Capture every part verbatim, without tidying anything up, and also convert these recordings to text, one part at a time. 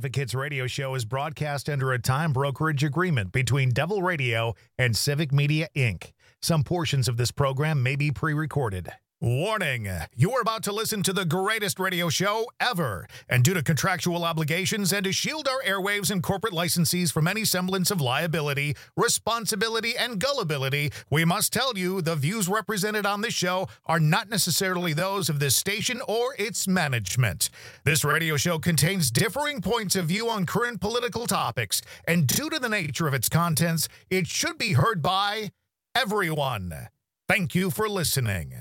Advocates radio show is broadcast under a time brokerage agreement between Devil Radio and Civic Media, Incorporated. Some portions of this program may be pre-recorded. Warning, you are about to listen to the greatest radio show ever. And due to contractual obligations and to shield our airwaves and corporate licensees from any semblance of liability, responsibility, and gullibility, we must tell you the views represented on this show are not necessarily those of this station or its management. This radio show contains differing points of view on current political topics, and due to the nature of its contents, it should be heard by everyone. Thank you for listening.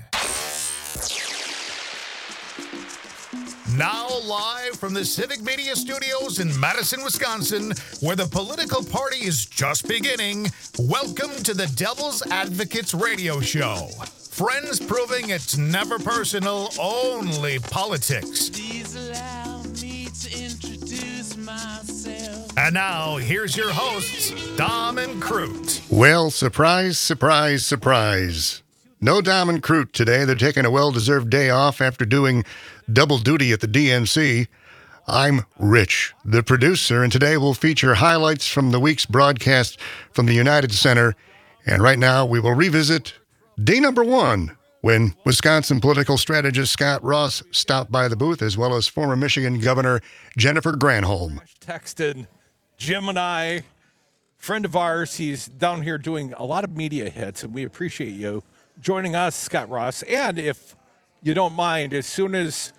Now live from the Civic Media Studios in Madison, Wisconsin, where the political party is just beginning, welcome to the Devil's Advocates radio show. Friends proving it's never personal, only politics. Please allow me to introduce myself. And now, here's your hosts, Dom and Crute. Well, surprise, surprise, surprise. No Dom and Crute today. They're taking a well-deserved day off after doing double duty at the D N C. I'm Rich, the producer, and today we'll feature highlights from the week's broadcast from the United Center. And right now, we will revisit day number one, when Wisconsin political strategist Scott Ross stopped by the booth, as well as former Michigan Governor Jennifer Granholm. Texted Jim and I, friend of ours, he's down here doing a lot of media hits, and we appreciate you joining us, Scott Ross. And if you don't mind, as soon as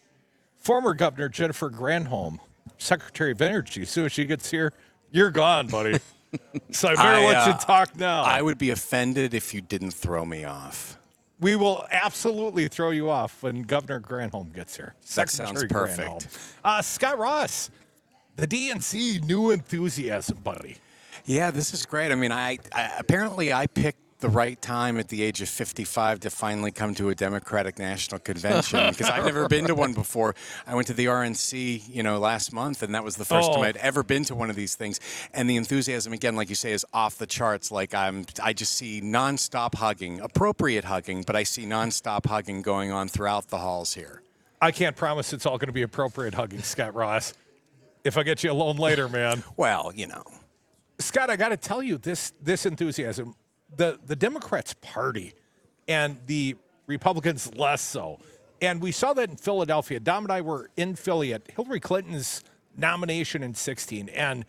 former Governor Jennifer Granholm, Secretary of Energy, as soon as she gets here, you're gone, buddy. So I better I, let uh, you talk now. I would be offended if you didn't throw me off. We will absolutely throw you off when Governor Granholm gets here. That Secretary sounds perfect. Granholm. Uh, Scott Ross, the D N C new enthusiasm, buddy. Yeah, this is great. I mean, I, I apparently I picked the right time at the age of fifty-five to finally come to a Democratic National Convention because I've never been to one before. I went to the R N C, you know, last month, and that was the first Oh. time I'd ever been to one of these things. And the enthusiasm, again, like you say, is off the charts. Like I'm, I just see nonstop hugging, appropriate hugging, but I see nonstop hugging going on throughout the halls here. I can't promise it's all going to be appropriate hugging, Scott Ross. If I get you alone later, man. Well, you know. Scott, I got to tell you, this this enthusiasm, the, the Democrats party and the Republicans less so. And we saw that in Philadelphia. Dom and I were in Philly at Hillary Clinton's nomination in sixteen. And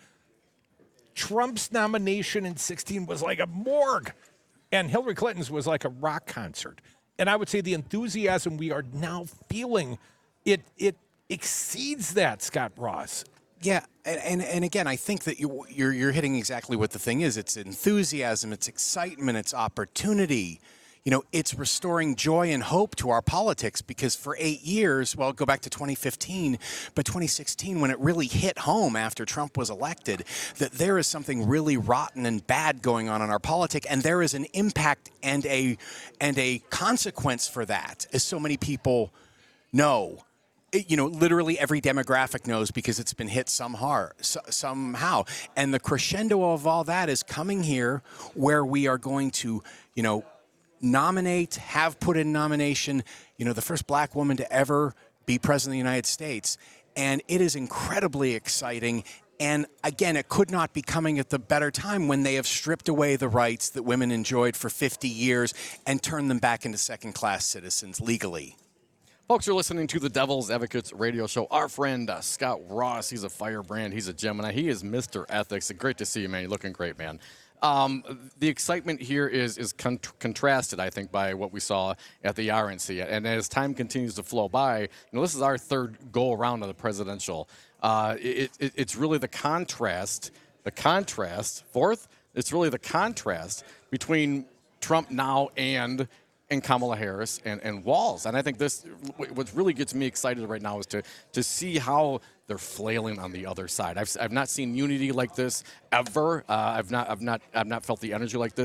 Trump's nomination in sixteen was like a morgue. And Hillary Clinton's was like a rock concert. And I would say the enthusiasm we are now feeling, it it exceeds that, Scott Ross. Yeah, and, and and again, I think that you, you're you're hitting exactly what the thing is. It's enthusiasm, it's excitement, it's opportunity. You know, it's restoring joy and hope to our politics because for eight years, well, go back to twenty fifteen, but twenty sixteen, when it really hit home after Trump was elected, that there is something really rotten and bad going on in our politics, and there is an impact and a and a consequence for that, as so many people know. It, you know, literally every demographic knows because it's been hit somehow, somehow. And the crescendo of all that is coming here where we are going to, you know, nominate, have put in nomination, you know, the first black woman to ever be president of the United States. And it is incredibly exciting. And again, it could not be coming at the better time when they have stripped away the rights that women enjoyed for fifty years and turned them back into second-class citizens legally. Folks, you're listening to the Devil's Advocates radio show. Our friend uh, Scott Ross, he's a firebrand. He's a Gemini. He is Mister Ethics. Great to see you, man. You're looking great, man. Um, the excitement here is is con- contrasted, I think, by what we saw at the R N C. And as time continues to flow by, you know, this is our third go-around of the presidential. Uh, it, it, it's really the contrast, the contrast, fourth, it's really the contrast between Trump now and and Kamala Harris and, and Walz. And I think this, what really gets me excited right now is to to see how they're flailing on the other side. I've, I've not seen unity like this ever. Uh, I've not I've not I've not felt the energy like this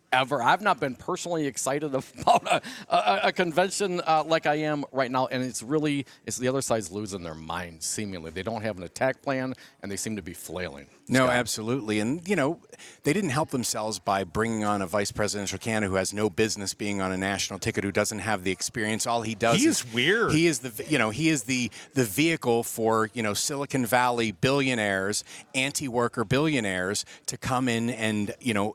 ever. I've not been personally excited about a, a, a convention uh, like I am right now, and it's really it's the other side's losing their mind. Seemingly, they don't have an attack plan, and they seem to be flailing. No, Scott. absolutely. And, you know, they didn't help themselves by bringing on a vice presidential candidate who has no business being on a national ticket, who doesn't have the experience. All he does He's is weird. He is the, you know, he is the the vehicle for, you know, Silicon Valley billionaires, anti-worker billionaires to come in and, you know,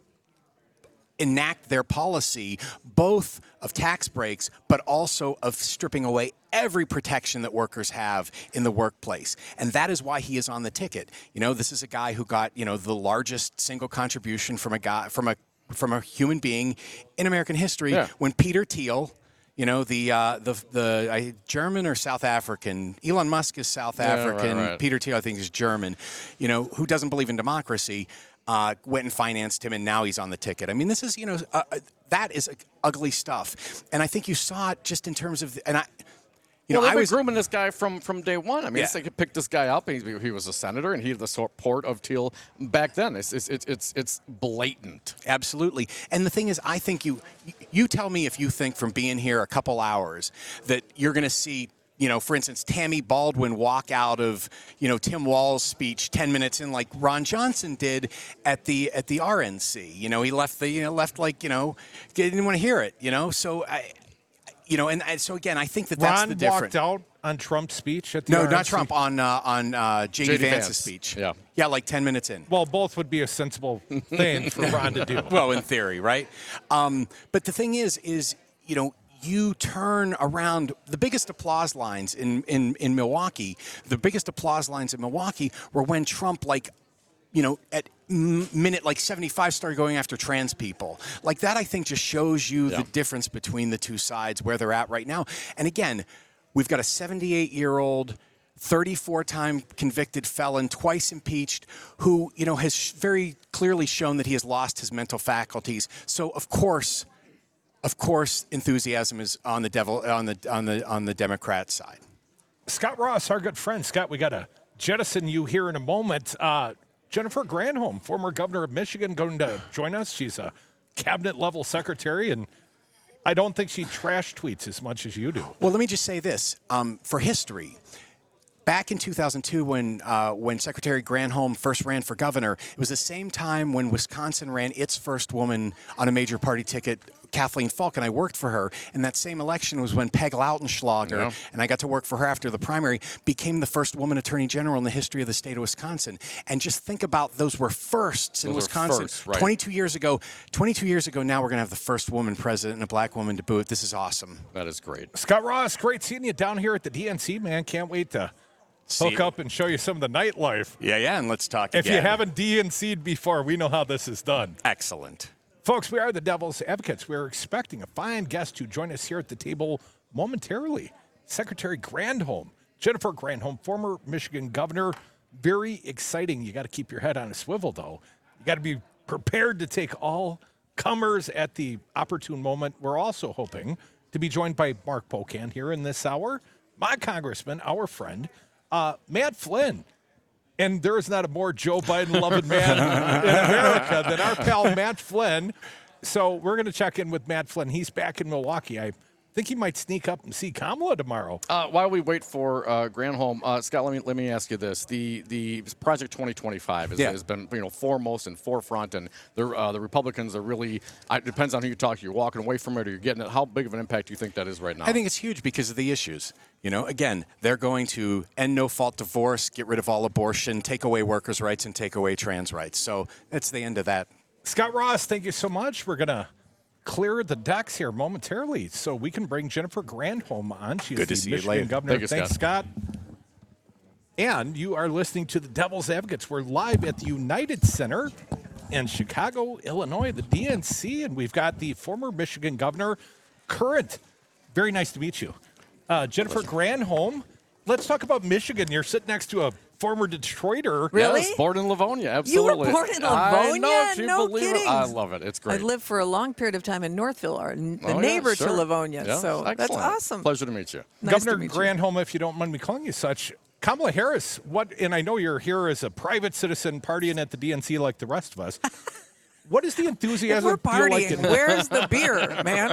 enact their policy, both of tax breaks, but also of stripping away every protection that workers have in the workplace. And that is why he is on the ticket. You know, this is a guy who got, you know, the largest single contribution from a guy, from a, from a human being in American history. Yeah. When Peter Thiel, you know, the uh, the the uh, German or South African, Elon Musk is South Yeah, right, African, right. Peter Thiel, I think, is German, you know, who doesn't believe in democracy, uh, went and financed him, and now he's on the ticket. I mean, this is, you know, uh, that is ugly stuff. And I think you saw it just in terms of, and I, you well, know, they've I been was grooming this guy from, from day one. I mean, Yeah. it's like they picked this guy up, and he, he was a senator, and he had the support of Thiel back then. It's it's it's it's, it's blatant. Absolutely. And the thing is, I think you you tell me if you think from being here a couple hours that you're going to see, you know, for instance, Tammy Baldwin walk out of, you know, Tim Wall's speech ten minutes in like Ron Johnson did at the at the R N C. You know, he left the, you know, left like, you know, didn't want to hear it, you know. So, I, you know, and, and so again, I think that that's Ron the difference. walked out on Trump's speech at the No, R N C? not Trump, on uh, on uh, J D. J D. Vance's Vance. speech. Yeah. Yeah, like ten minutes in. Well, both would be a sensible thing for Ron to do. Well, in theory, right? Um, but the thing is, is, you know, you turn around the biggest applause lines in, in, in Milwaukee. The biggest applause lines in Milwaukee were when Trump, like, you know, at m- minute like seventy-five started going after trans people. Like that, I think just shows you Yeah. the difference between the two sides, where they're at right now. And again, we've got a seventy-eight-year-old, thirty-four-time convicted felon, twice impeached, who, you know, has sh- very clearly shown that he has lost his mental faculties. So, of course, of course, enthusiasm is on the devil on the on the on the Democrat side. Scott Ross, our good friend. Scott, we got to jettison you here in a moment. Uh, Jennifer Granholm, former governor of Michigan, going to join us. She's a cabinet-level secretary, and I don't think she trash tweets as much as you do. Well, let me just say this um, for history. Back in two thousand two, when uh, when Secretary Granholm first ran for governor, it was the same time when Wisconsin ran its first woman on a major party ticket, Kathleen Falk, and I worked for her. And that same election was when Peg Lautenschlager, Yeah. and I got to work for her after the primary, became the first woman attorney general in the history of the state of Wisconsin. And just think about those were firsts in Those were Wisconsin. firsts, right. twenty-two years ago, twenty-two years ago, now we're going to have the first woman president and a black woman to boot. This is awesome. That is great. Scott Ross, great seeing you down here at the D N C, man. Can't wait to See hook you. up and show you some of the nightlife. Yeah, yeah, and let's talk If again. you haven't D N C'd before, we know how this is done. Excellent. Folks, we are the Devil's Advocates. We're expecting a fine guest to join us here at the table momentarily. Secretary Granholm, Jennifer Granholm, former Michigan governor. Very exciting. You got to keep your head on a swivel, though. You got to be prepared to take all comers at the opportune moment. We're also hoping to be joined by Mark Pocan here in this hour, my congressman, our friend, uh, Matt Flynn. And there is not a more Joe Biden loving man in America than our pal Matt Flynn. So we're going to check in with Matt Flynn. He's back in Milwaukee. I think he might sneak up and see Kamala tomorrow. Uh, while we wait for uh, Granholm, uh, Scott, let me let me ask you this: the the Project twenty twenty-five has, Yeah. has been you know foremost and forefront, and the uh, the Republicans are really. Uh, it depends on who you talk to. You're walking away from it, or you're getting it. How big of an impact do you think that is right now? I think it's huge because of the issues. You know, again, they're going to end no-fault divorce, get rid of all abortion, take away workers' rights, and take away trans rights. So that's the end of that. Scott Ross, thank you so much. We're going to clear the decks here momentarily so we can bring Jennifer Granholm on. She's Good to the see you, Michigan Lane. governor. Thank you, Thanks, Scott. And you are listening to the Devil's Advocates. We're live at the United Center in Chicago, Illinois, the D N C, and we've got the former Michigan governor, current. Very nice to meet you. Uh, Jennifer Granholm. Let's talk about Michigan. You're sitting next to a former Detroiter. Really? Yes, born in Livonia, You were absolutely. born in I Livonia? know, do you No believe it? kidding. I love it. It's I great. lived for a long period of time in Northville, or n- the Oh, yeah, neighbor sure. to Livonia. Yeah, So that's excellent. awesome. Pleasure to meet you. Nice to Governor meet you. Granholm, if you don't mind me calling you such, Kamala Harris, what, and I know you're here as a private citizen partying at the D N C like the rest of us. what is the If enthusiasm we're feel like? partying, in- where's the beer, man?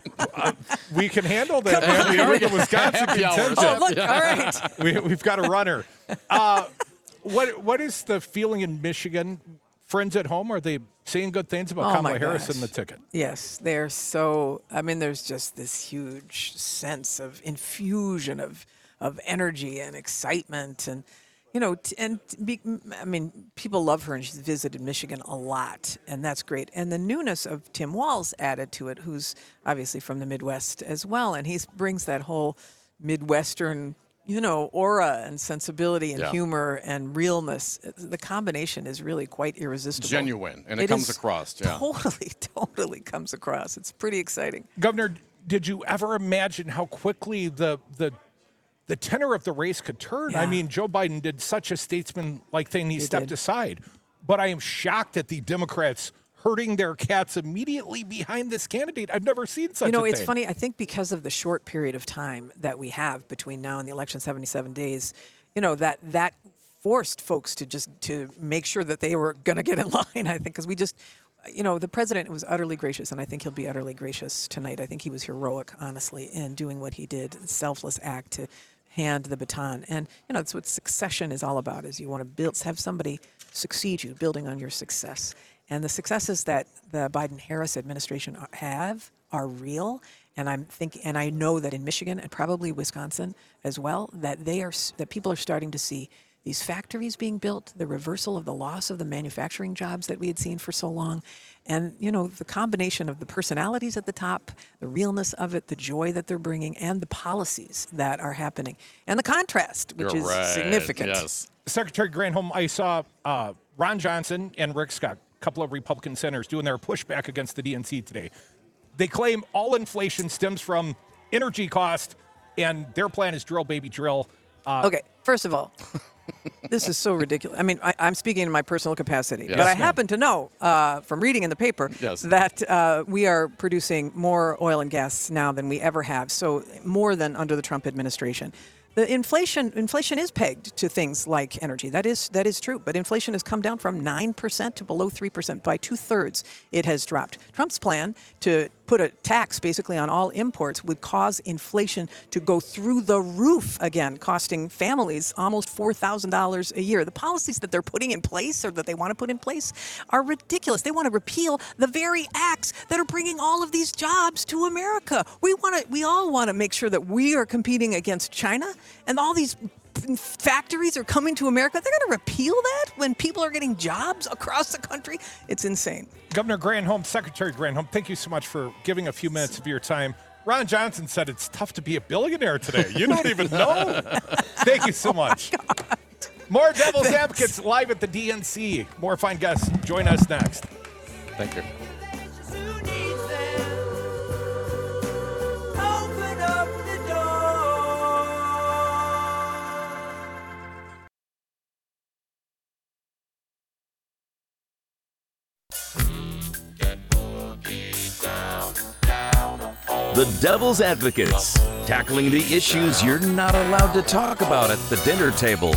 we can handle that, man. We are the Wisconsin Happy hours. contingent. Oh, look, all right. we, we've got a runner. Uh, what What is the feeling in Michigan? Friends at home, are they saying good things about Oh, Kamala my Harris gosh. and the ticket? Yes, they're so. I mean, there's just this huge sense of infusion of of energy and excitement, and you know, t- and be, I mean, people love her, and she's visited Michigan a lot, and that's great. And the newness of Tim Walz added to it, who's obviously from the Midwest as well, and he brings that whole Midwestern, you know, aura and sensibility and Yeah. humor and realness. The combination is really quite irresistible. Genuine, and it comes is across, yeah. Totally, totally comes across. It's pretty exciting. Governor, did you ever imagine how quickly the the the tenor of the race could turn? I Yeah. mean, Joe Biden did such a statesman-like thing; he, He stepped did. aside. But I am shocked at the Democrats herding their cats immediately behind this candidate. I've never seen such You know, a it's thing. funny. I think because of the short period of time that we have between now and the election, seventy-seven days, you know, that that forced folks to just to make sure that they were going to get in line. I think because we just, you know, the president was utterly gracious, and I think he'll be utterly gracious tonight. I think he was heroic, honestly, in doing what he did, a selfless act to hand the baton. And you know, that's what succession is all about: is you want to build, have somebody succeed you, building on your success. And the successes that the Biden-Harris administration are- have are real. And I'm think, and I know that in Michigan and probably Wisconsin as well, that they are s- that people are starting to see these factories being built, the reversal of the loss of the manufacturing jobs that we had seen for so long, and you know, the combination of the personalities at the top, the realness of it, the joy that they're bringing, and the policies that are happening, and the contrast, which You're is right, significant. Yes. Secretary Granholm, I saw uh, Ron Johnson and Rick Scott, a couple of Republican senators, doing their pushback against the D N C today. They claim all inflation stems from energy cost, and their plan is drill, baby, drill. Uh, Okay, first of all, this is so ridiculous. I mean, I, I'm speaking in my personal capacity, Yes, but I ma'am. happen to know uh, from reading in the paper Yes. that uh, we are producing more oil and gas now than we ever have, so more than under the Trump administration. The inflation inflation is pegged to things like energy. That is that is true. But inflation has come down from nine percent to below three percent. By two-thirds, it has dropped. Trump's plan to put a tax basically on all imports would cause inflation to go through the roof again, costing families almost four thousand dollars a year. The policies that they're putting in place or that they want to put in place are ridiculous. They want to repeal the very acts that are bringing all of these jobs to America. We want to. We all want to make sure that we are competing against China, and all these factories are coming to America. They're going to repeal that when people are getting jobs across the country. It's insane. Governor Granholm, Secretary Granholm, thank you so much for giving a few minutes of your time. Ron Johnson said it's tough to be a billionaire today. You don't even know. Thank you so much. More Devil's Advocates live at the D N C. More fine guests. Join us next. Thank you. Open up the door. The Devil's Advocates, tackling the issues you're not allowed to talk about at the dinner table.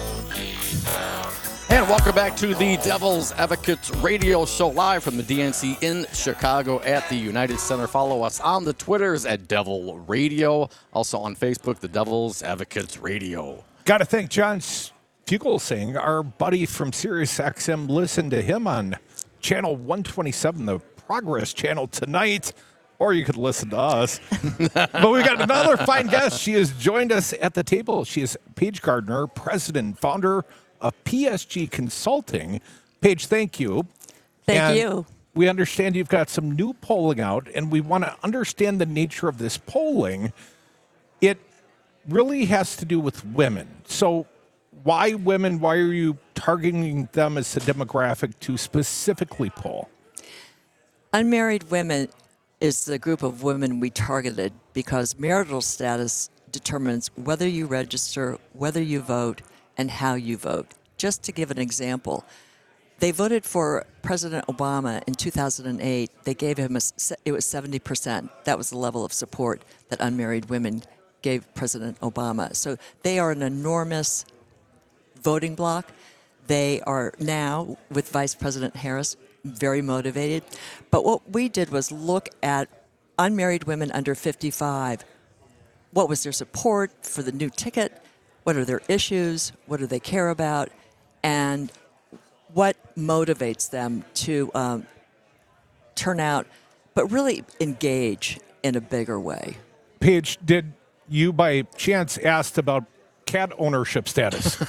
And welcome back to the Devil's Advocates radio show live from the D N C in Chicago at the United Center. Follow us on the Twitters at Devil Radio. Also on Facebook, the Devil's Advocates Radio. Got to thank John Fugelsang, our buddy from Sirius X M. Listen to him on channel one twenty-seven, the Progress channel tonight. Or you could listen to us. But we've got another fine guest. She has joined us at the table. She is Paige Gardner, president, founder of P S G Consulting. Paige, thank you. Thank And you. We understand you've got some new polling out, and we want to understand the nature of this polling. It really has to do with women. So why women? Why are you targeting them as a demographic to specifically poll? Unmarried women is the group of women we targeted because marital status determines whether you register, whether you vote, and how you vote. Just to give an example, they voted for President Obama in two thousand eight. They gave him a, it was seventy percent. That was the level of support that unmarried women gave President Obama. So they are an enormous voting bloc. They are now, with Vice President Harris, very motivated. But what we did was look at unmarried women under fifty-five. What was their support for the new ticket? What are their issues? What do they care about? And what motivates them to um, turn out, but really engage in a bigger way? Paige, did you by chance asked about cat ownership status?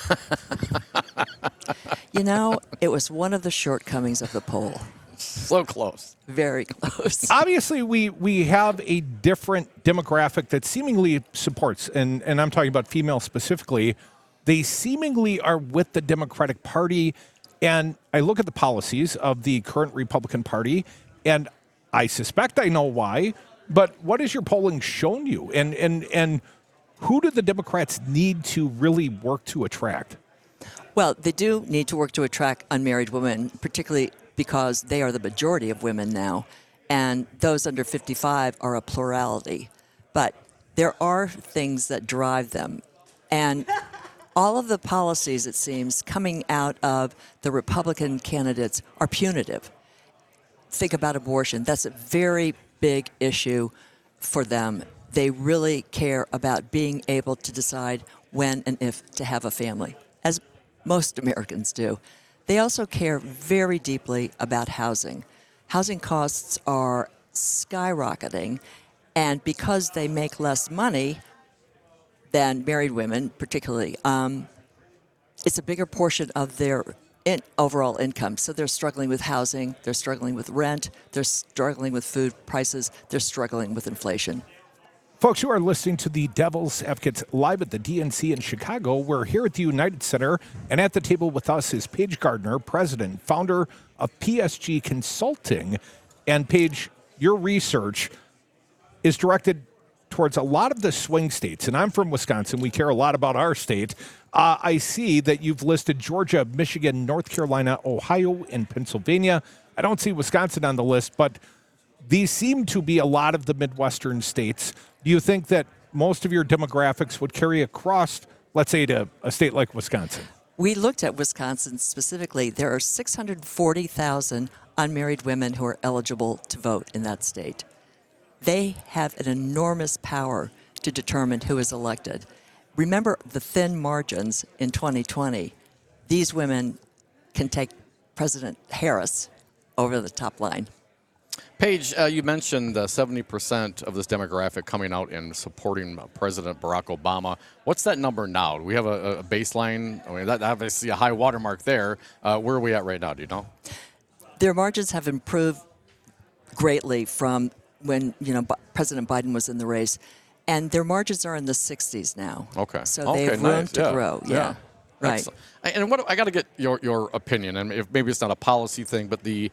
You know, it was one of the shortcomings of the poll. So close. Very close. Obviously, we we have a different demographic that seemingly supports, and, and I'm talking about females specifically, they seemingly are with the Democratic Party. And I look at the policies of the current Republican Party, and I suspect I know why, but what has your polling shown you? And and and who do the Democrats need to really work to attract? Well, they do need to work to attract unmarried women, particularly because they are the majority of women now, and those under fifty-five are a plurality. But there are things that drive them. And all of the policies, it seems, coming out of the Republican candidates are punitive. Think about abortion. That's a very big issue for them. They really care about being able to decide when and if to have a family, as most Americans do. They also care very deeply about housing. Housing costs are skyrocketing, and because they make less money than married women, particularly, um, it's a bigger portion of their in overall income. So they're struggling with housing, they're struggling with rent, they're struggling with food prices, they're struggling with inflation. Folks, you are listening to the Devil's Advocates live at the D N C in Chicago. We're here at the United Center, and at the table with us is Paige Gardner, president, founder of P S G Consulting. And Paige, your research is directed towards a lot of the swing states, and I'm from Wisconsin. We care a lot about our state. Uh, I see that you've listed Georgia, Michigan, North Carolina, Ohio, and Pennsylvania. I don't see Wisconsin on the list, but these seem to be a lot of the Midwestern states. Do you think that most of your demographics would carry across, let's say, to a state like Wisconsin? We looked at Wisconsin specifically. There are six hundred forty thousand unmarried women who are eligible to vote in that state. They have an enormous power to determine who is elected. Remember the thin margins in twenty twenty. These women can take President Harris over the top line. Paige, uh, you mentioned uh, seventy percent of this demographic coming out and supporting uh, President Barack Obama. What's that number now? Do we have a, a baseline? I mean, that obviously a high watermark there. Uh, where are we at right now? Do you know? Their margins have improved greatly from when you know B- President Biden was in the race, and their margins are in the sixties now. Okay, so okay, they have room nice. to yeah. grow. Yeah, yeah. right. Excellent. And what I got to get your your opinion, and if maybe it's not a policy thing, but the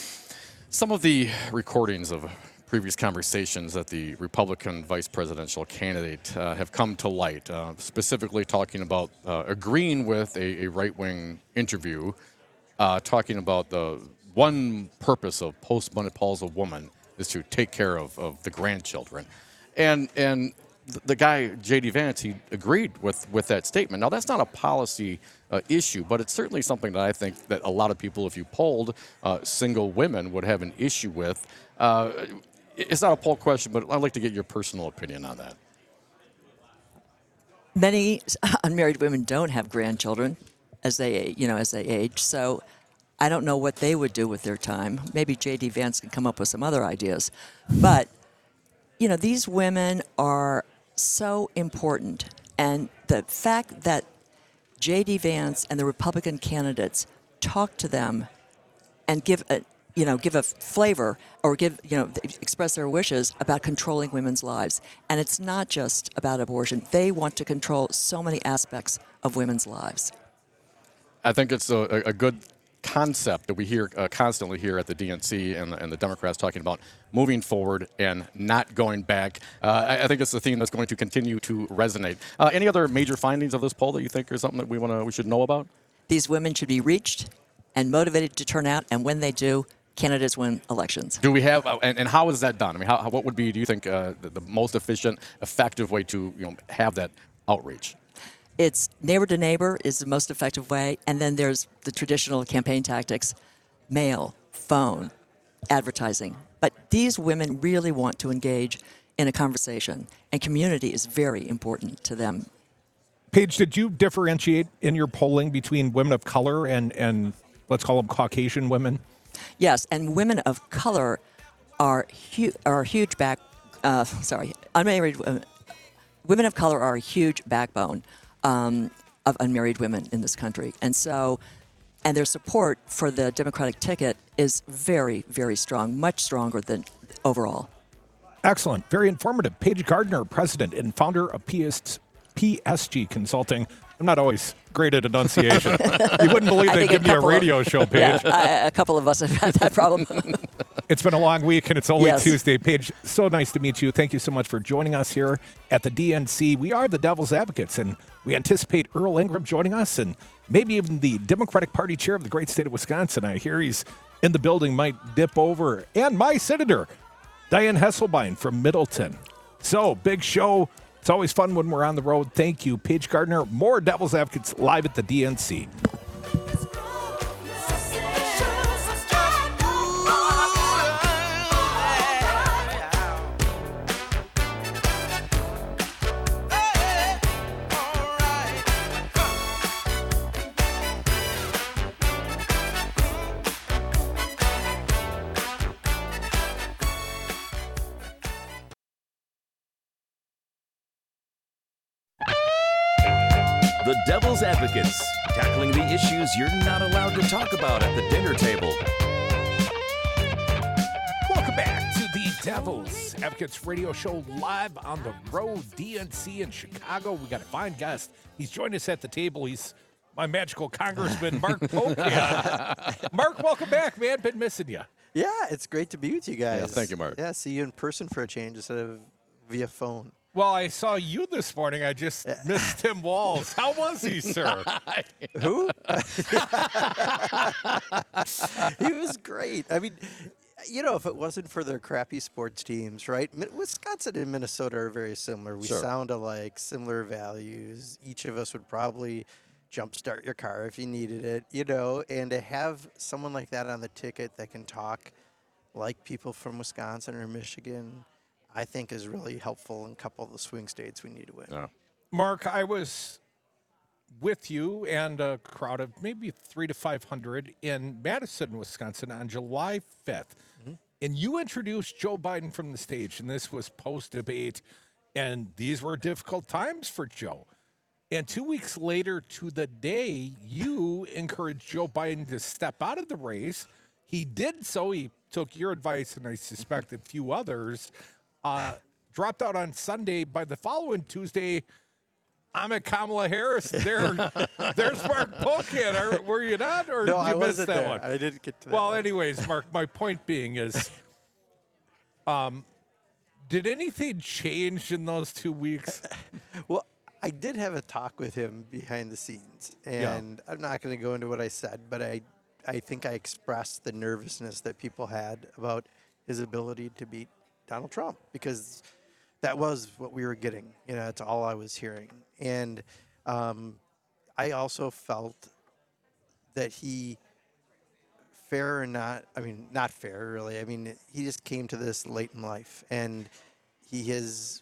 some of the recordings of previous conversations that the Republican vice presidential candidate uh, have come to light, uh, specifically talking about uh, agreeing with a, a right-wing interview, uh, talking about the one purpose of postmenopausal woman is to take care of, of the grandchildren. And and the guy, J D Vance, he agreed with, with that statement. Now, that's not a policy uh, issue, but it's certainly something that I think that a lot of people, if you polled uh, single women, would have an issue with. Uh, it's not a poll question, but I'd like to get your personal opinion on that. Many unmarried women don't have grandchildren as they, you know, as they age. So I don't know what they would do with their time. Maybe J D Vance can come up with some other ideas. But, you know, these women are so important. And the fact that J D Vance and the Republican candidates talk to them and give a, you know, give a flavor or give, you know, express their wishes about controlling women's lives. And it's not just about abortion. They want to control so many aspects of women's lives. I think it's a, a good concept that we hear uh, constantly here at the D N C and, and the Democrats talking about moving forward and not going back. Uh, I, I think it's a theme that's going to continue to resonate. Uh, any other major findings of this poll that you think are something that we want to we should know about? These women should be reached and motivated to turn out, and when they do, candidates win elections. Do we have, uh, and, and how is that done? I mean, how, what would be, do you think, uh, the, the most efficient, effective way to you know have that outreach? It's neighbor to neighbor is the most effective way, and then there's the traditional campaign tactics: mail, phone advertising. But these women really want to engage in a conversation, and community is very important to them. Paige, did you differentiate in your polling between women of color and, and let's call them Caucasian women? Yes, and women of color are hu- are a huge back. Uh, sorry, unmarried women. Women of color are a huge backbone um, of unmarried women in this country, and so, and their support for the Democratic ticket is very, very strong, much stronger than overall. Excellent, very informative. Paige Gardner, president and founder of P S, P S G Consulting. I'm not always great at enunciation. You wouldn't believe they give me a radio of, show, Paige. Yeah, I, a couple of us have had that problem. It's been a long week, and it's only Yes. Tuesday. Paige, so nice to meet you. Thank you so much for joining us here at the D N C. We are the Devil's Advocates, and we anticipate Earl Ingram joining us, and maybe even the Democratic Party chair of the great state of Wisconsin. I hear he's in the building, might dip over. And my senator, Diane Hesselbein from Middleton. So, big show. It's always fun when we're on the road. Thank you, Paige Gardner. More Devil's Advocates live at the D N C. The Devil's Advocates, tackling the issues you're not allowed to talk about at the dinner table. Welcome back to the Devil's Advocates radio show live on the road, D N C in Chicago. We got a fine guest. He's joined us at the table. He's my magical congressman, Mark Pocan. Mark, welcome back, man. Been missing you. Yeah, it's great to be with you guys. Yeah, thank you, Mark. Yeah, see you in person for a change instead of via phone. Well, I saw you this morning. I just missed Tim Walz. How was he, sir? Who? He was great. I mean, you know, if it wasn't for their crappy sports teams, right? Mi- Wisconsin and Minnesota are very similar. We Sure. sound alike, similar values. Each of us would probably jumpstart your car if you needed it, you know, and to have someone like that on the ticket that can talk like people from Wisconsin or Michigan, I think is really helpful in a couple of the swing states we need to win. Yeah. Mark, I was with you and a crowd of maybe three to five hundred in Madison, Wisconsin, on July fifth, Mm-hmm. and you introduced Joe Biden from the stage, and this was post-debate, and these were difficult times for Joe. And two weeks later to the day, you encouraged Joe Biden to step out of the race. He did so. He took your advice, and I suspect a few others. Uh, dropped out on Sunday. By the following Tuesday, I'm at Kamala Harris. There, there's Mark Pocan. Are, were you not, or No, did I you miss wasn't that there. one? I didn't get to that Well, one. anyways, Mark, my point being is, um, did anything change in those two weeks? Well, I did have a talk with him behind the scenes, Yeah. and I'm not going to go into what I said, but I, I think I expressed the nervousness that people had about his ability to beat Donald Trump, because that was what we were getting. You know, that's all I was hearing. And um, I also felt that he, fair or not, I mean, not fair, really. I mean, he just came to this late in life, and he has,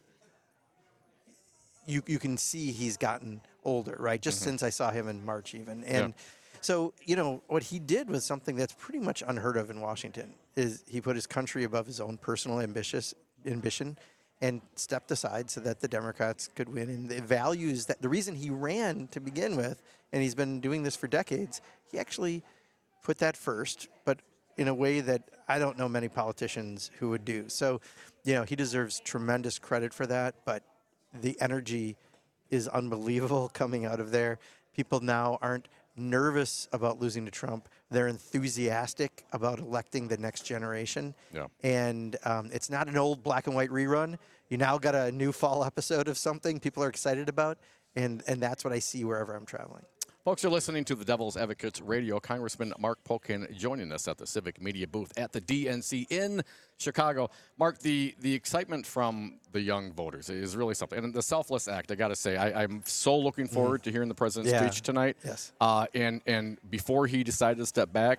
you, you can see he's gotten older, right? Just since I saw him in March even. And so, you know, what he did was something that's pretty much unheard of in Washington, is he put his country above his own personal ambitious ambition and stepped aside so that the Democrats could win. And the values that, the reason he ran to begin with, and he's been doing this for decades, he actually put that first, but in a way that I don't know many politicians who would do. So, you know, he deserves tremendous credit for that, but the energy is unbelievable coming out of there. People now aren't nervous about losing to Trump. They're enthusiastic about electing the next generation. Yeah. And um, it's not an old black and white rerun. You now got a new fall episode of something people are excited about, and, and that's what I see wherever I'm traveling. Folks, you're listening to the Devil's Advocates Radio. Congressman Mark Pocan joining us at the Civic Media booth at the D N C in Chicago. Mark, the, the excitement from the young voters is really something. And the Selfless Act, I got to say, I, I'm so looking forward to hearing the president's Yeah. speech tonight. Yes. Uh, and, and before he decided to step back,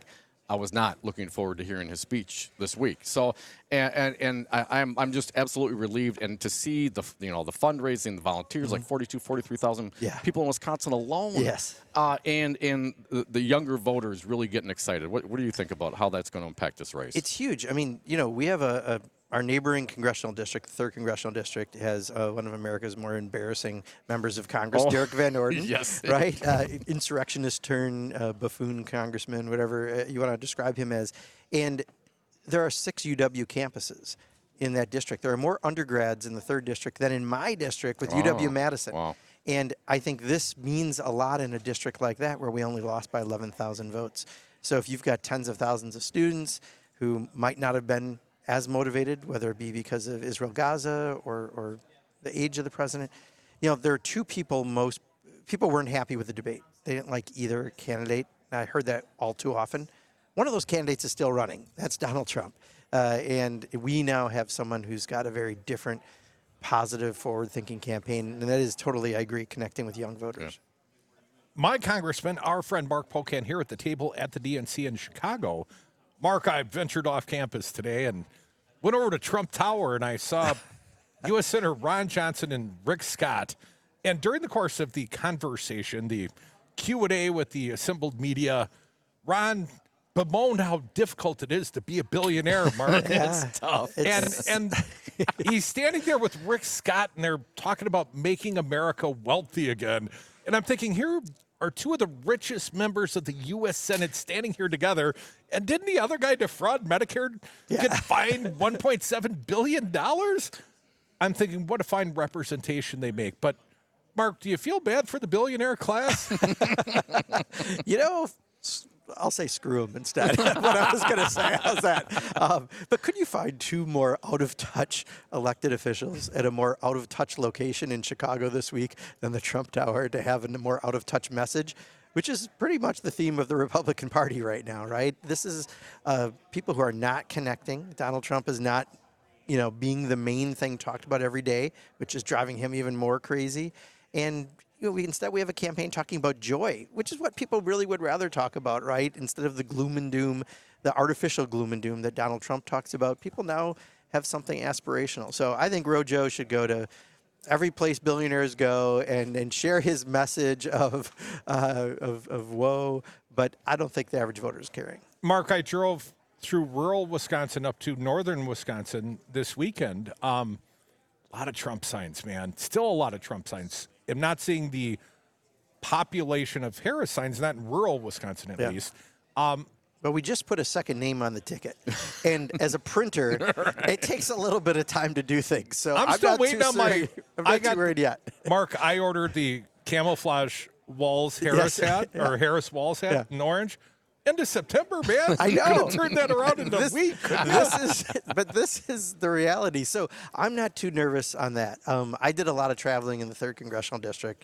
I was not looking forward to hearing his speech this week. So, and and, and I, I'm I'm just absolutely relieved, and to see the you know the fundraising, the volunteers, mm-hmm. like forty-two, forty-three thousand yeah. people in Wisconsin alone. Yes. Uh, and and the, the younger voters really getting excited. What what do you think about how that's going to impact this race? It's huge. I mean, you know, we have a, a our neighboring congressional district, the third congressional district, has uh, one of America's more embarrassing members of Congress, Oh. Derek Van Orden. Yes. Right? Uh, insurrectionist turn, uh, buffoon congressman, whatever uh, you want to describe him as. And there are six U W campuses in that district. There are more undergrads in the third district than in my district with Oh. U W-Madison. Wow. And I think this means a lot in a district like that where we only lost by eleven thousand votes. So if you've got tens of thousands of students who might not have been as motivated, whether it be because of Israel-Gaza or, or the age of the president, you know, there are two people most people weren't happy with the debate. They didn't like either candidate. I heard that all too often. One of those candidates is still running. That's Donald Trump. Uh, and we now have someone who's got a very different, positive, forward-thinking campaign. And that is totally, I agree, connecting with young voters. Yeah. My congressman, our friend Mark Pocan, here at the table at the D N C in Chicago. Mark, I ventured off campus today and went over to Trump Tower, and I saw U S Senator Ron Johnson and Rick Scott. And during the course of the conversation, the Q and A with the assembled media, Ron bemoaned how difficult it is to be a billionaire, Mark. Yeah. It's tough. And and he's standing there with Rick Scott, and they're talking about making America wealthy again. And I'm thinking, here are two of the richest members of the U S Senate standing here together. And didn't the other guy defraud Medicare, Yeah. get fined one point seven billion dollars? I'm thinking, what a fine representation they make. But, Mark, do you feel bad for the billionaire class? You know, s- I'll say screw them instead. What I was going to say. How's that? Um, but could you find two more out-of-touch elected officials at a more out-of-touch location in Chicago this week than the Trump Tower to have a more out-of-touch message? Which is pretty much the theme of the Republican Party right now, right? This is uh, people who are not connecting. Donald Trump is not, you know, being the main thing talked about every day, which is driving him even more crazy. And you know, we, instead, we have a campaign talking about joy, which is what people really would rather talk about, right? Instead of the gloom and doom, the artificial gloom and doom that Donald Trump talks about, people now have something aspirational. So I think Rojo should go to every place billionaires go and, and share his message of, uh, of of woe, but I don't think the average voter is caring. Mark, I drove through rural Wisconsin up to northern Wisconsin this weekend. Um, a lot of Trump signs, man. Still a lot of Trump signs. I'm not seeing the population of Harris signs, not in rural Wisconsin at Yeah. least. Um, But we just put a second name on the ticket. And as a printer, it takes a little bit of time to do things. So I'm I'm, still not waiting too on my- worried. I'm I not got- too worried yet. Mark, I ordered the camouflage Walls Harris Yes. hat Yeah. or Harris Walls hat Yeah. in orange. End of September, man. I You know. could have turned that around in a this, week. this is, but this is the reality. So I'm not too nervous on that. Um, I did a lot of traveling in the third congressional district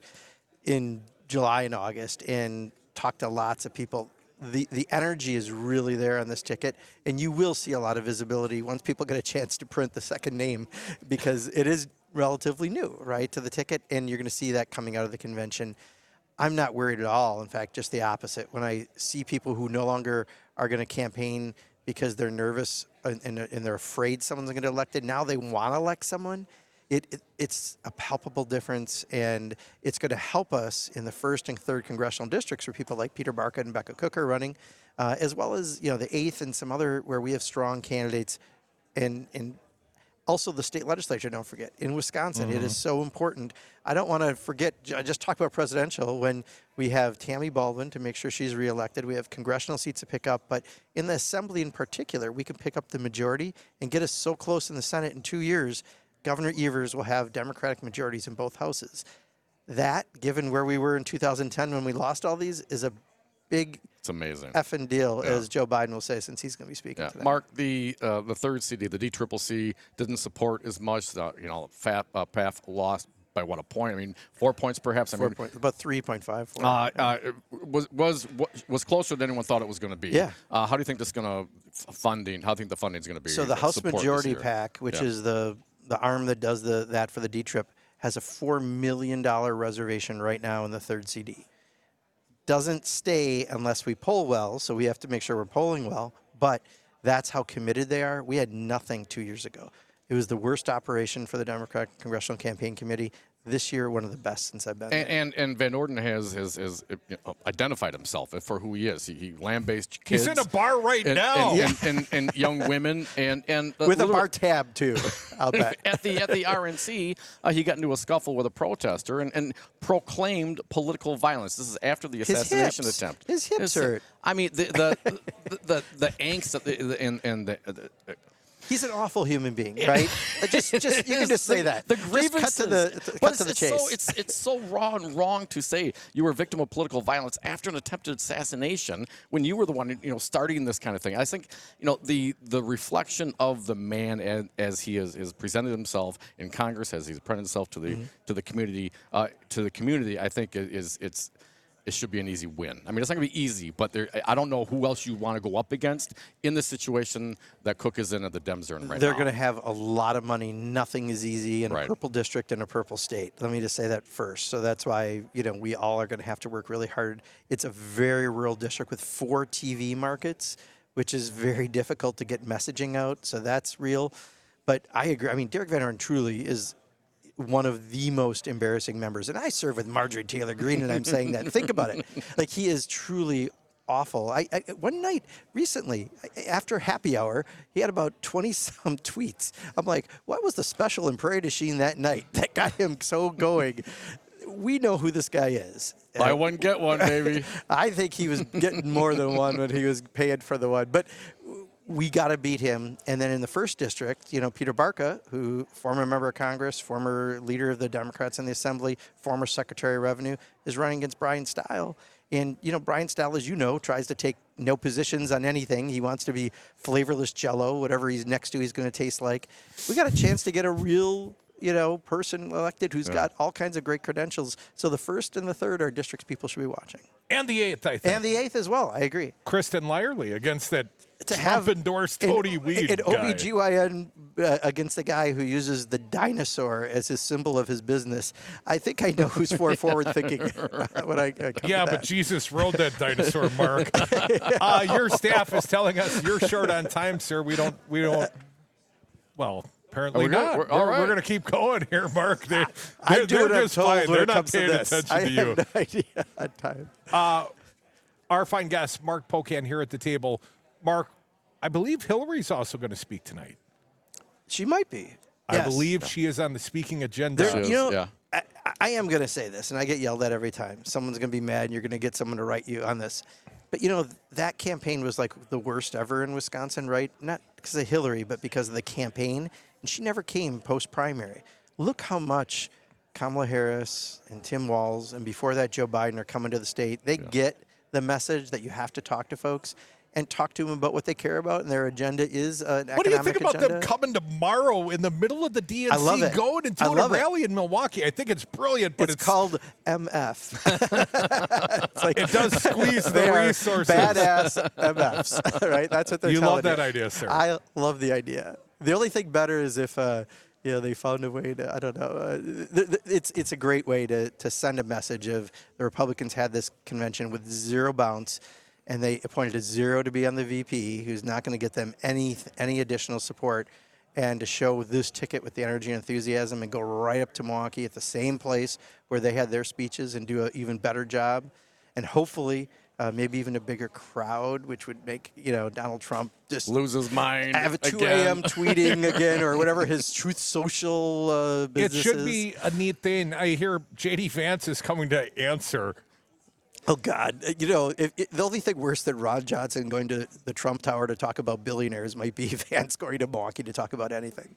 in July and August, and talked to lots of people. The the energy is really there on this ticket, and you will see a lot of visibility once people get a chance to print the second name, because it is relatively new, right, to the ticket, and you're going to see that coming out of the convention. I'm not worried at all. In fact, just the opposite. When I see people who no longer are going to campaign because they're nervous and, and, and they're afraid someone's going to get elected, now they want to elect someone, it, it it's a palpable difference, and it's going to help us in the first and third congressional districts where people like Peter Barca and Becca Cook are running, uh, as well as, you know, the eighth and some other where we have strong candidates, and and also the state legislature, don't forget. In Wisconsin, Mm-hmm. it is so important. I don't want to forget, I just talked about presidential, when we have Tammy Baldwin to make sure she's reelected. We have congressional seats to pick up. But in the assembly in particular, we can pick up the majority and get us so close in the Senate in two years, Governor Evers will have Democratic majorities in both houses. That, given where we were in two thousand ten when we lost all these, is a big It's amazing. effing deal, Yeah. as Joe Biden will say, since he's going to be speaking Yeah. to that. Mark, the uh, the third C D, the D C C C, didn't support as much. Uh, you know, F A F, uh, P A F lost by what, a point? I mean, four points perhaps. I Four mean, point, about three point five. Four. uh, uh, it was was was closer than anyone thought it was going to be. Yeah. Uh, how do you think this is going to funding? How do you think the funding is going to be? So the House support this Majority year? PAC, which Yeah. is the the arm that does the that for the D-TRIP, has a four million dollars reservation right now in the third C D. doesn't stay unless we poll well, so we have to make sure we're polling well. But that's how committed they are. We had nothing two years ago. It was the worst operation for the Democratic Congressional Campaign Committee. This year, one of the best since I've been And, there. and and Van Orden has has, has you know, identified himself for who he is. He, he land-based kids. He's in a bar right and, now. and, and, and, and young women and and With a little- bar tab, too, I'll bet. at the at the R N C, uh, he got into a scuffle with a protester and, and proclaimed political violence. This is after the assassination hips. attempt. His hips hurt. I mean, the the the, the, the angst that the, the, and and the, the He's an awful human being, right? Uh, just, just you can just say the, that. The Just grievances. cut to the cut But to it's, the it's chase. So, it's it's so raw and wrong to say you were a victim of political violence after an attempted assassination when you were the one you know starting this kind of thing. I think you know the the reflection of the man as, as he is, is presented himself in Congress, as he's presented himself to the Mm-hmm. to the community uh, to the community. I think is it's. It should be an easy win. I mean, it's not going to be easy, but there, I don't know who else you want to go up against in the situation that Cook is in and the Dems are in right They're now. going to have a lot of money. Nothing is easy in Right. a purple district and a purple state. Let me just say that first. So that's why, you know, we all are going to have to work really hard. It's a very rural district with four T V markets, which is very difficult to get messaging out. So that's real. But I agree. I mean, Derek Van Orden truly is one of the most embarrassing members. And I serve with Marjorie Taylor Greene, and I'm saying that. Think about it. Like, he is truly awful. I, I one night recently, after happy hour, he had about twenty some tweets. I'm like, what was the special in Prairie du Chien that night that got him so going? We know who this guy is. Buy one, get one, baby. I think he was getting more than one when he was paying for the one. But we got to beat him. And then in the first district, you know, Peter Barca, who former member of Congress, former leader of the Democrats in the Assembly, former Secretary of Revenue, is running against Brian Stile. And, you know, Brian Stile, as you know, tries to take no positions on anything. He wants to be flavorless Jell-O, whatever he's next to, he's going to taste like. We got a chance to get a real, you know, person elected who's Yeah. got all kinds of great credentials. So the first and the third are districts people should be watching. And the eighth, I think. And the eighth as well. I agree. Kristen Lyerly against that To have Trump-endorsed Tony Weed an guy. O B G Y N uh, against a guy who uses the dinosaur as his symbol of his business. I think I know who's more forward thinking when I, I come Yeah, to but that. Jesus rode that dinosaur, Mark. uh, your staff is telling us you're short on time, sir. We don't. We don't. Well, apparently Are we good? not. We're- We're, all we're right. going to keep going here, Mark. They, I they're do they're what I'm just told fine. when They're it not comes to paying this. attention I to you. have no idea on time. Our fine guest, Mark Pocan, here at the table. Mark, I believe Hillary's also going to speak tonight. She might be. I Yes. believe she is on the speaking agenda. There, She is, you know, yeah. I, I am going to say this, and I get yelled at every time. Someone's going to be mad, and you're going to get someone to write you on this. But, you know, that campaign was like the worst ever in Wisconsin, right? Not because of Hillary, but because of the campaign. And she never came post-primary. Look how much Kamala Harris and Tim Walz, and before that Joe Biden, are coming to the state. They get the message that you have to talk to folks and talk to them about what they care about, and their agenda is an What do you economic think about agenda. them coming tomorrow in the middle of the D N C, I love it. going and I doing a love it. rally in Milwaukee? I think it's brilliant, but It's, it's, called M F. It's like it does squeeze they the are resources. badass M Fs, right? That's what they're You telling love that idea, sir. I love the idea. The only thing better is if, uh, you know, they found a way to, I don't know, uh, th- th- it's it's a great way to, to send a message of the Republicans had this convention with zero bounce, and they appointed a zero to be on the V P, who's not going to get them any any additional support, and to show this ticket with the energy and enthusiasm and go right up to Milwaukee at the same place where they had their speeches and do an even better job, and hopefully uh, maybe even a bigger crowd, which would make, you know, Donald Trump just Lose his mind. have a two again. a.m. tweeting again or whatever his Truth Social uh, It business should is. be a neat thing. I hear J D Vance is coming to answer. Oh, God. Uh, You know, if, if, the only thing worse than Ron Johnson going to the Trump Tower to talk about billionaires might be Vance going to Milwaukee to talk about anything.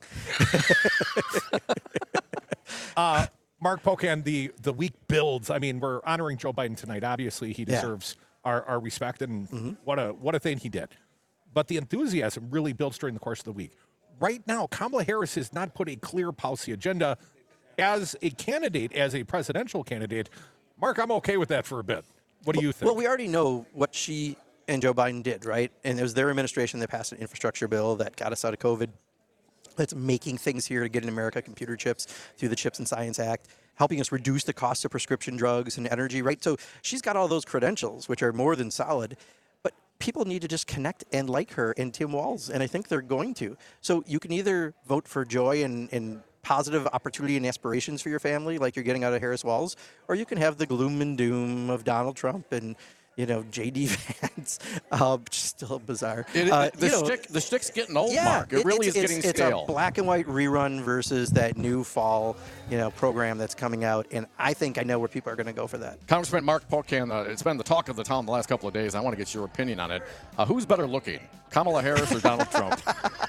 Uh, Mark Pocan, the, the week builds. I mean, we're honoring Joe Biden tonight. Obviously, he Yeah. deserves our, our respect, and Mm-hmm. what a what a thing he did. But the enthusiasm really builds during the course of the week. Right now, Kamala Harris has not put a clear policy agenda as a candidate, as a presidential candidate. Mark, I'm okay with that for a bit. What do you think? Well, we already know what she and Joe Biden did, right? And it was their administration that passed an infrastructure bill that got us out of COVID. that's making things here to get in America computer chips through the Chips and Science Act, helping us reduce the cost of prescription drugs and energy, right? So she's got all those credentials, which are more than solid. But people need to just connect and like her and Tim Walz, and I think they're going to. So you can either vote for joy and, and positive opportunity and aspirations for your family, like you're getting out of Harris Walz, or you can have the gloom and doom of Donald Trump and, you know, J D Vance, uh, which is still bizarre. It, uh, the, you know, shtick, the shtick's getting old, yeah, Mark. It, really it's, is getting it's, stale. It's a black and white rerun versus that new fall, you know, program that's coming out, and I think I know where people are going to go for that. Congressman Mark Pocan, uh, it's been the talk of the town the last couple of days. I want to get your opinion on it. Uh, who's better looking, Kamala Harris or Donald Trump?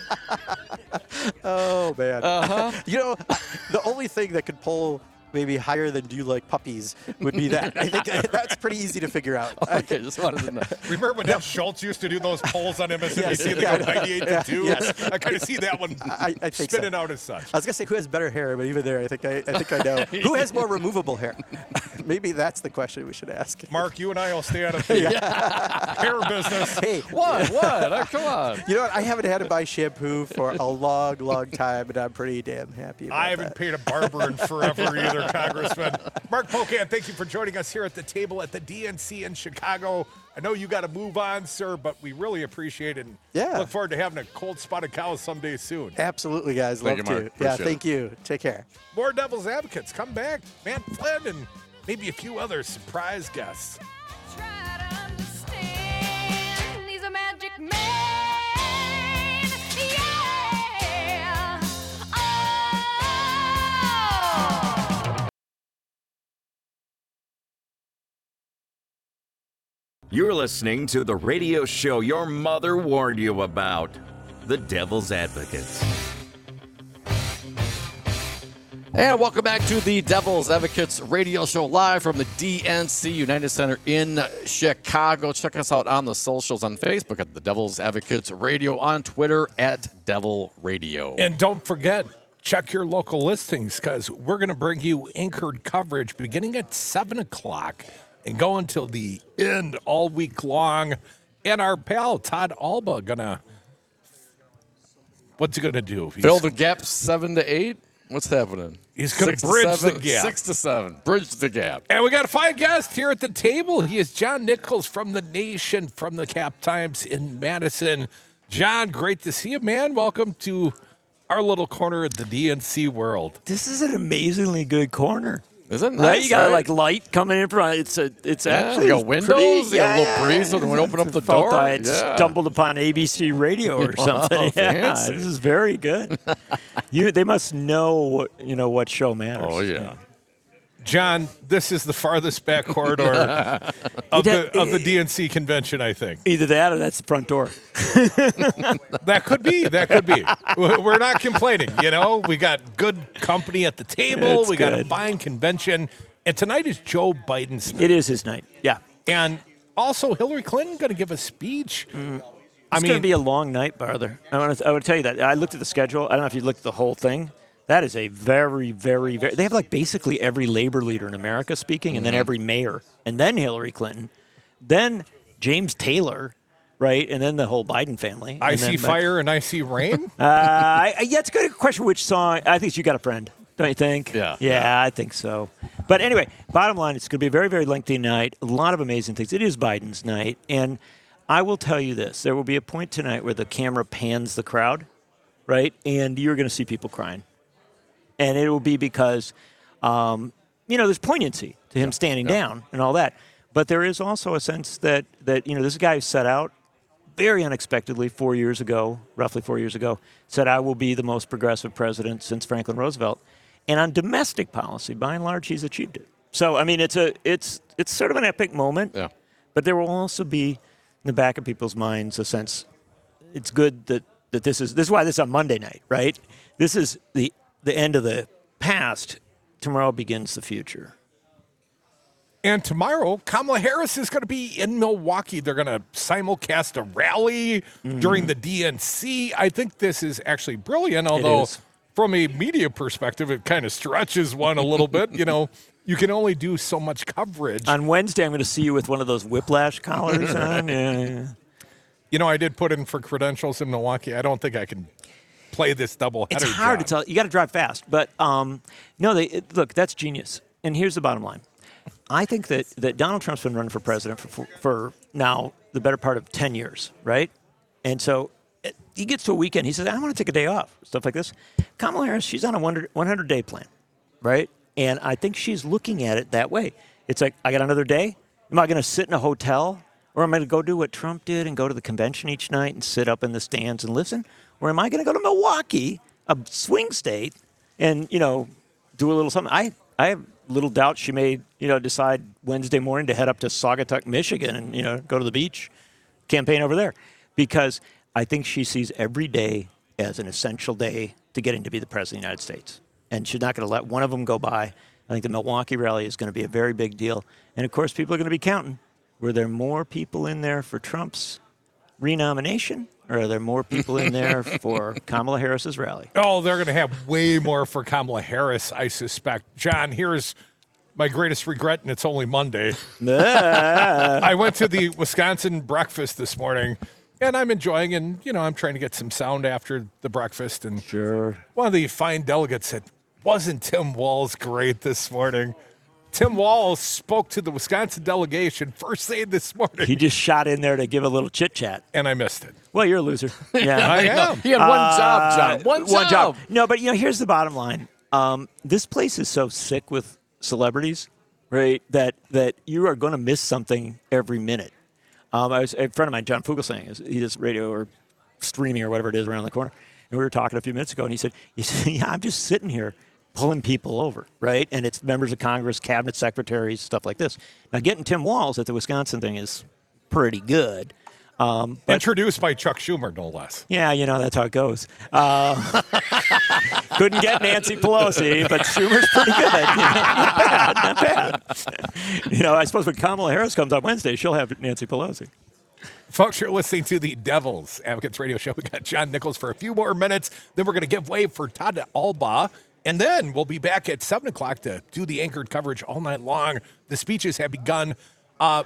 Oh, man. Uh-huh. You know, the only thing that could pull maybe higher than do you like puppies would be that. I think that's pretty easy to figure out. Okay, just wanted to know. Remember when Deb Schultz used to do those polls on M S N B C? Yes, They yeah, go ninety-eight yeah, to two. yes. I kind of see that one I, I think spinning so. out as such. I was gonna say who has better hair, but even there, I think I, I think I know who has more removable hair. Maybe that's the question we should ask. Mark, you and I will stay out of the hair business. Hey, What? What? Oh, come on. you know what? I haven't had to buy shampoo for a long, long time, and I'm pretty damn happy about I haven't that. paid a barber in forever either, Congressman. Mark Pocan, thank you for joining us here at the table at the D N C in Chicago. I know you got to move on, sir, but we really appreciate it and Yeah. look forward to having a cold spotted cow someday soon. Absolutely, guys. Thank Love you, Mark. to. Yeah, Appreciate thank you. Take care. More Devil's Advocates. Come back. Matt Flynn and maybe a few other surprise guests. Try to understand. He's a magic man. Yeah. Oh. You're listening to the radio show your mother warned you about, The Devil's Advocates. And welcome back to the Devil's Advocates radio show live from the D N C United Center in Chicago. Check us out on the socials on Facebook at the Devil's Advocates Radio, on Twitter at Devil Radio. And don't forget, check your local listings because we're going to bring you anchored coverage beginning at seven o'clock and go until the end all week long. And our pal Todd Alba going to, what's he going to do? He's, Fill the gap seven to eight. What's happening? He's gonna Six to bridge the seven- gap. Six to seven. Bridge the gap. And we got a fine guest here at the table. He is John Nichols from The Nation, from the Cap Times in Madison. John, great to see you, man. Welcome to our little corner of the D N C world. This is an amazingly good corner. Is it nice? Right? You got right? like light coming in front. It's a, it's Yeah, actually you got windows, pretty, you got a little breeze when we open up the Felt door. I had Yeah. stumbled upon A B C Radio or Oh, something. yeah, fancy. this is very good. you, they must know, what, you know, what show matters. Oh, yeah. John, this is the farthest back corridor of the of the D N C convention, I think. Either that or that's the front door. That could be. That could be. We're not complaining, you know. We got good company at the table. It's we got a good. fine convention. And tonight is Joe Biden's night. It is his night. Yeah. And also Hillary Clinton going to give a speech. Mm. I It's mean, going to be a long night, brother. I want to I would tell you that. I looked at the schedule. I don't know if you looked at the whole thing. That is a very, very, very. They have like basically every labor leader in America speaking, and then Mm-hmm. every mayor, and then Hillary Clinton, then James Taylor, right, and then the whole Biden family. I and see then, fire and I see rain. Uh, I, I- yeah, it's a good question. Which song? I think you got a friend. Don't you think? Yeah. Yeah, I think so. But anyway, bottom line, it's going to be a very, very lengthy night. A lot of amazing things. It is Biden's night, and I will tell you this: there will be a point tonight where the camera pans the crowd, right, and you're going to see people crying. And it will be because, um, you know, there's poignancy to him standing down and all that. But there is also a sense that, that you know, this guy set out very unexpectedly four years ago, roughly four years ago, said, I will be the most progressive president since Franklin Roosevelt. And on domestic policy, by and large, he's achieved it. So, I mean, it's a it's it's sort of an epic moment. Yeah. But there will also be in the back of people's minds a sense it's good that, that this is, this is why this is on Monday night, right? This is the the end of the past. Tomorrow begins the future. And tomorrow, Kamala Harris is going to be in Milwaukee. They're going to simulcast a rally Mm-hmm. during the D N C. I think this is actually brilliant, although is. from a media perspective, it kind of stretches one a little bit. You know, you can only do so much coverage. On Wednesday, I'm going to see you with one of those whiplash collars on. Yeah, yeah. You know, I did put in for credentials in Milwaukee. I don't think I can play this double header. It's hard John. to tell. You got to drive fast. But um, no, they it, look. That's genius. And here's the bottom line. I think that, that Donald Trump's been running for president for, for, for now the better part of ten years, right? And so it, he gets to a weekend. He says, I want to take a day off, stuff like this. Kamala Harris, she's on a one hundred-day plan, right? And I think she's looking at it that way. It's like, I got another day. Am I going to sit in a hotel? Or am I going to go do what Trump did and go to the convention each night and sit up in the stands and listen? Or am I going to go to Milwaukee, a swing state, and, you know, do a little something? I, I have little doubt she may, you know, decide Wednesday morning to head up to Saugatuck, Michigan and, you know, go to the beach, campaign over there. Because I think she sees every day as an essential day to getting to be the president of the United States. And she's not going to let one of them go by. I think the Milwaukee rally is going to be a very big deal. And, of course, people are going to be counting. Were there more people in there for Trump's renomination, or are there more people in there for Kamala Harris's rally? Oh, they're going to have way more for Kamala Harris, I suspect. John, here's my greatest regret, and it's only Monday. I went to the Wisconsin breakfast this morning, and I'm enjoying, and, you know, I'm trying to get some sound after the breakfast. And sure. One of the fine delegates said, wasn't Tim Walz great this morning? Tim Walz spoke to the Wisconsin delegation first thing this morning. He just shot in there to give a little chit-chat. And I missed it. Well, you're a loser. Yeah, I am. He had one Uh, job, John. One, one job. job. No, but, you know, here's the bottom line. Um, this place is so sick with celebrities, right, that that you are going to miss something every minute. Um, I was a friend of mine, John Fugelsang, is- he does radio or streaming or whatever it is around the corner. And we were talking a few minutes ago, and he said, he said yeah, I'm just sitting here pulling people over, right? And it's members of Congress, cabinet secretaries, stuff like this. Now, getting Tim Walz at the Wisconsin thing is pretty good. Um, but, Introduced by Chuck Schumer, no less. yeah, you know, that's how it goes. Uh, couldn't get Nancy Pelosi, but Schumer's pretty good. You know, not bad, not bad. You know, I suppose when Kamala Harris comes on Wednesday, she'll have Nancy Pelosi. Folks, you're listening to the Devil's Advocates Radio Show. We got John Nichols for a few more minutes. Then we're going to give way for Todd Alba. And then we'll be back at seven o'clock to do the anchored coverage all night long. The speeches have begun. Uh,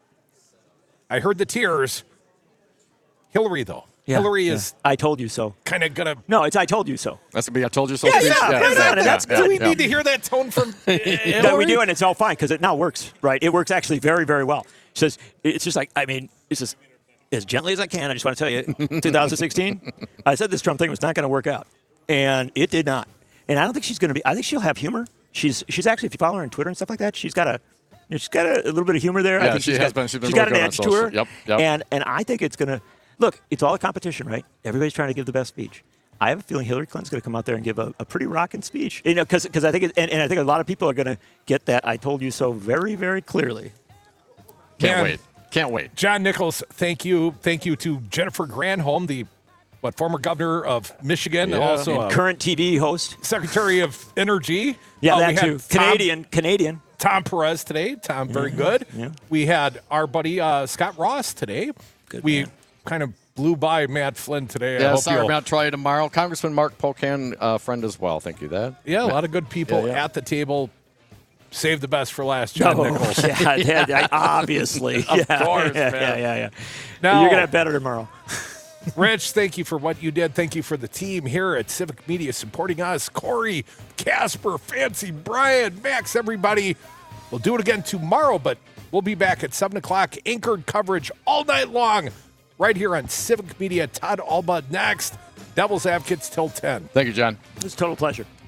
I heard the tears. Hillary, though. Yeah, Hillary yeah. is I told you so. kind of going to... No, it's I told you so. That's going to be I told you so. Yeah, speech. yeah, yeah, yeah, that's Do we need to hear that tone from uh, Hillary? No, we do, and it's all fine because it now works, right? It works actually very, very well. It says it's just like I mean, it's just as gently as I can. I just want to tell you, twenty sixteen, I said this Trump thing was not going to work out, and it did not. And I don't think she's going to be. I think she'll have humor. She's she's actually, if you follow her on Twitter and stuff like that, she's got a she's got a, a little bit of humor there. I Yeah, think she she's has got, been- she's been she's got an really good on edge to social. her. Yep, yep. And and I think it's going to look. It's all a competition, right? Everybody's trying to give the best speech. I have a feeling Hillary Clinton's going to come out there and give a, a pretty rocking speech. You know, because because I think it, and, and I think a lot of people are going to get that I told you so very very clearly. Can't Man. wait. Can't wait. John Nichols, thank you. Thank you to Jennifer Granholm, the what former governor of Michigan, Yeah. also a Current T V host. Secretary of Energy. Yeah, Uh, we that had too. Tom- Canadian, Canadian. Tom Perez today. Tom, very good. yeah. We had our buddy uh, Scott Ross today. Good we man. kind of blew by Matt Flynn today. I Yeah, hope sorry you'll- about try tomorrow. Congressman Mark Pocan, uh, friend as well. Thank you. That. Yeah, a lot of good people Yeah, yeah. at the table. Save the best for last, John Oh, Nichols. yeah, yeah, yeah, obviously. Of yeah, course, yeah, man. yeah, yeah, yeah. Now- You're gonna have better tomorrow. Rich, thank you for what you did. Thank you for the team here at Civic Media supporting us. Corey, Casper, Fancy, Brian, Max, everybody. We'll do it again tomorrow, but we'll be back at seven o'clock. Anchored coverage all night long right here on Civic Media. Todd Alba next. Devil's Advocates till ten. Thank you, John. It was a total pleasure.